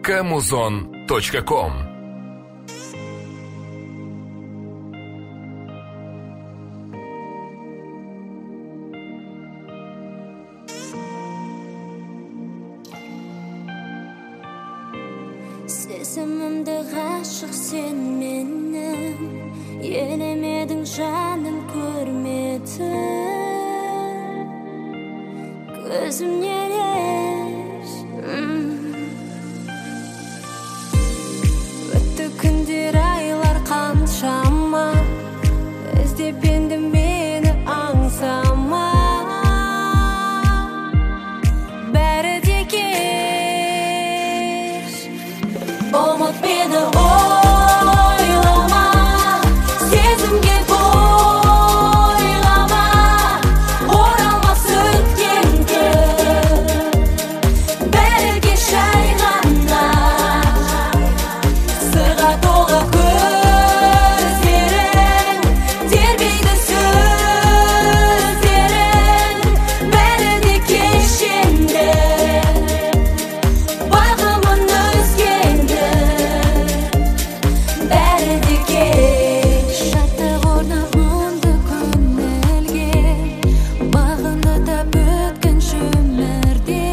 kamuzon.com. Сезімімді ғашық сен менің, елемедің жаным көрмедің, көзім елес. Өтті күндер айлар қаншама, іздеп енді мені аңсама. Бәрі де кеш, ұмыт мені ойлама, сезімге бойлама, оралмас өткен күн, бәрі кеш айғанда, сырға толы көздерің, тербейді сөздерің, бәрі де кеш енді, бағымын өзгенді, бәрі де кеш. Шаттық орнап мұңды көңілге, бағындырып өткінші өмірде,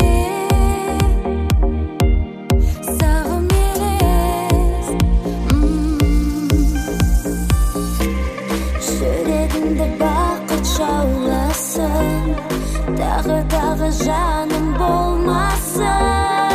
сағым елес. Жүрегімді бақыт жауласын, тағы жаным болмасын.